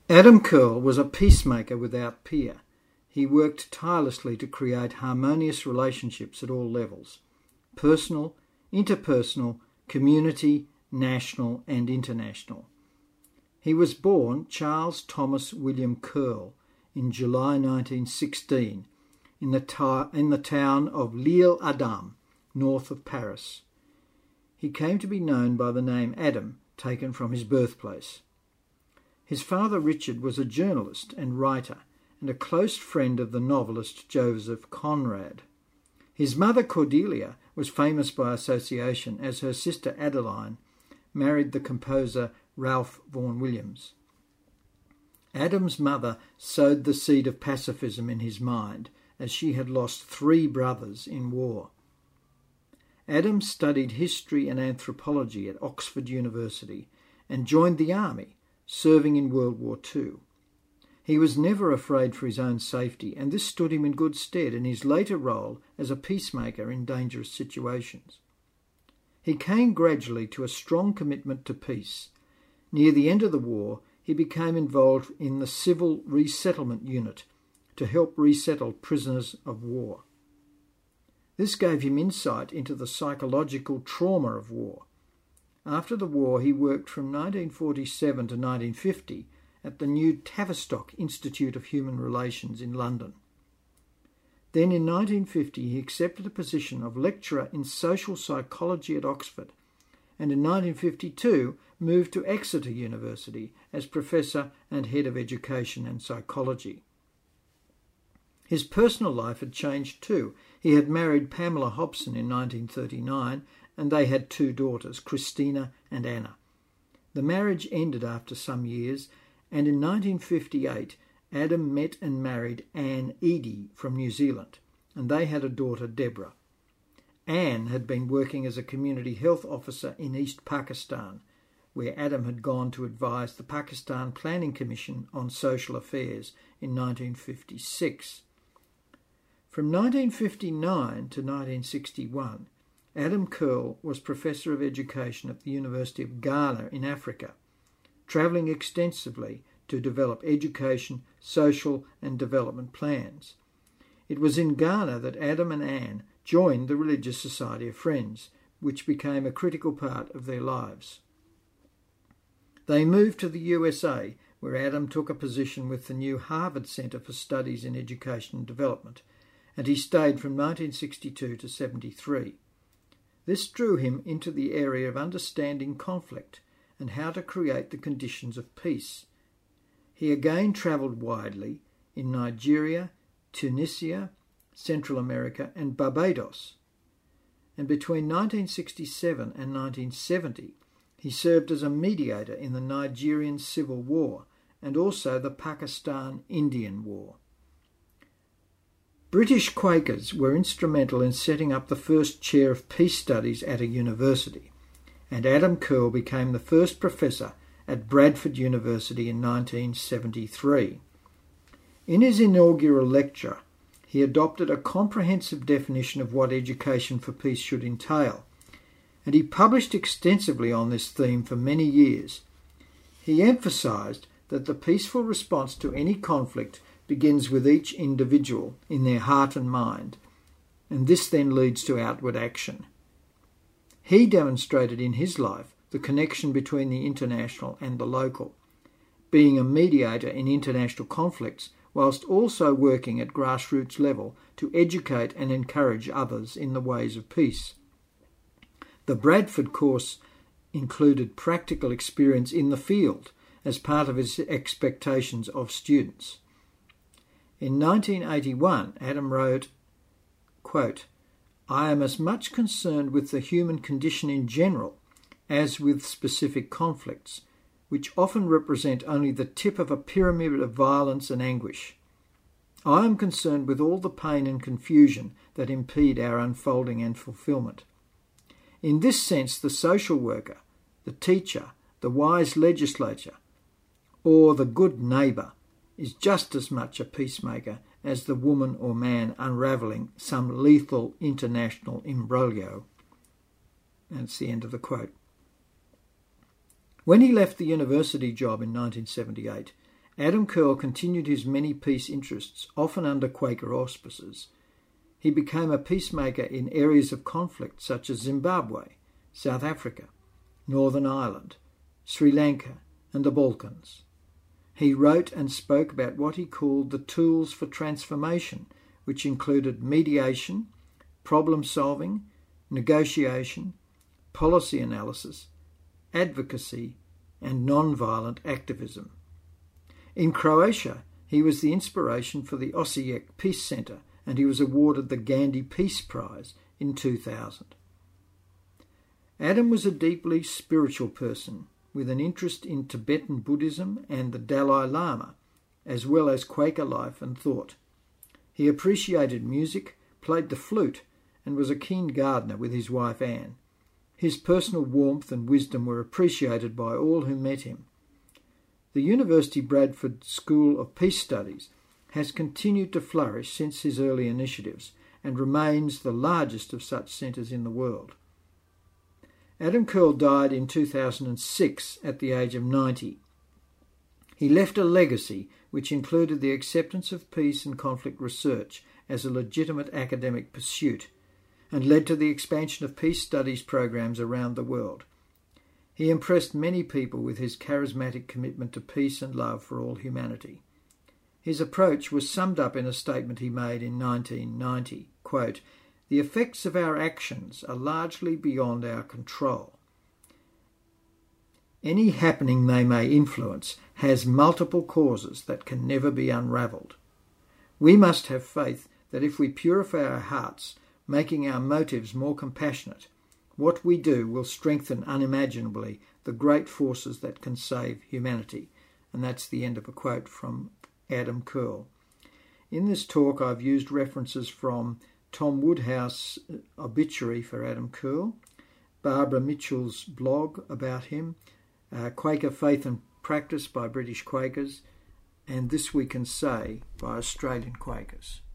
Adam Curl was a peacemaker without peer. He worked tirelessly to create harmonious relationships at all levels: personal, interpersonal, community, national and international. He was born Charles Thomas William Curl in July 1916 in the town of L'Isle-Adam, north of Paris. He came to be known by the name Adam, taken from his birthplace. His father Richard was a journalist and writer and a close friend of the novelist Joseph Conrad. His mother Cordelia was famous by association, as her sister Adeline married the composer Ralph Vaughan Williams. Adam's mother sowed the seed of pacifism in his mind, as she had lost 3 brothers in war. Adam studied history and anthropology at Oxford University and joined the army, serving in World War II. He was never afraid for his own safety, and this stood him in good stead in his later role as a peacemaker in dangerous situations. He came gradually to a strong commitment to peace. Near the end of the war, he became involved in the Civil Resettlement Unit to help resettle prisoners of war. This gave him insight into the psychological trauma of war. After the war, he worked from 1947 to 1950 at the new Tavistock Institute of Human Relations in London. Then in 1950 he accepted a position of lecturer in social psychology at Oxford, and in 1952 moved to Exeter University as professor and head of education and psychology. His personal life had changed too. He had married Pamela Hobson in 1939 and they had 2 daughters, Christina and Anna. The marriage ended after some years, and in 1958 Adam met and married Anne Eadie from New Zealand, and they had a daughter, Deborah. Anne had been working as a community health officer in East Pakistan, where Adam had gone to advise the Pakistan Planning Commission on Social Affairs in 1956. From 1959 to 1961, Adam Curl was Professor of Education at the University of Ghana in Africa, travelling extensively to develop education, social and development plans. It was in Ghana that Adam and Anne joined the Religious Society of Friends, which became a critical part of their lives. They moved to the USA, where Adam took a position with the new Harvard Center for Studies in Education and Development, and he stayed from 1962 to 73. This drew him into the area of understanding conflict and how to create the conditions of peace. He again travelled widely in Nigeria, Tunisia, Central America and Barbados. And between 1967 and 1970, he served as a mediator in the Nigerian Civil War and also the Pakistan-Indian War. British Quakers were instrumental in setting up the first chair of peace studies at a university, and Adam Curl became the first professor at Bradford University in 1973. In his inaugural lecture, he adopted a comprehensive definition of what education for peace should entail, and he published extensively on this theme for many years. He emphasised that the peaceful response to any conflict begins with each individual in their heart and mind, and this then leads to outward action. He demonstrated in his life the connection between the international and the local, being a mediator in international conflicts whilst also working at grassroots level to educate and encourage others in the ways of peace. The Bradford course included practical experience in the field as part of his expectations of students. In 1981, Adam wrote, quote, "I am as much concerned with the human condition in general as with specific conflicts, which often represent only the tip of a pyramid of violence and anguish. I am concerned with all the pain and confusion that impede our unfolding and fulfilment. In this sense, the social worker, the teacher, the wise legislator, or the good neighbour is just as much a peacemaker as the woman or man unravelling some lethal international imbroglio." That's the end of the quote. When he left the university job in 1978, Adam Curl continued his many peace interests, often under Quaker auspices. He became a peacemaker in areas of conflict such as Zimbabwe, South Africa, Northern Ireland, Sri Lanka, and the Balkans. He wrote and spoke about what he called the tools for transformation, which included mediation, problem solving, negotiation, policy analysis, advocacy, and non-violent activism. In Croatia, he was the inspiration for the Osijek Peace Centre, and he was awarded the Gandhi Peace Prize in 2000. Adam was a deeply spiritual person with an interest in Tibetan Buddhism and the Dalai Lama, as well as Quaker life and thought. He appreciated music, played the flute, and was a keen gardener with his wife Anne. His personal warmth and wisdom were appreciated by all who met him. The University Bradford School of Peace Studies has continued to flourish since his early initiatives and remains the largest of such centres in the world. Adam Curl died in 2006 at the age of 90. He left a legacy which included the acceptance of peace and conflict research as a legitimate academic pursuit and led to the expansion of peace studies programs around the world. He impressed many people with his charismatic commitment to peace and love for all humanity. His approach was summed up in a statement he made in 1990, quote, "The effects of our actions are largely beyond our control. Any happening they may influence has multiple causes that can never be unravelled. We must have faith that if we purify our hearts, making our motives more compassionate, what we do will strengthen unimaginably the great forces that can save humanity." And that's the end of a quote from Adam Curl. In this talk, I've used references from Tom Woodhouse' obituary for Adam Curl, Barbara Mitchell's blog about him, Quaker Faith and Practice by British Quakers, and This We Can Say by Australian Quakers.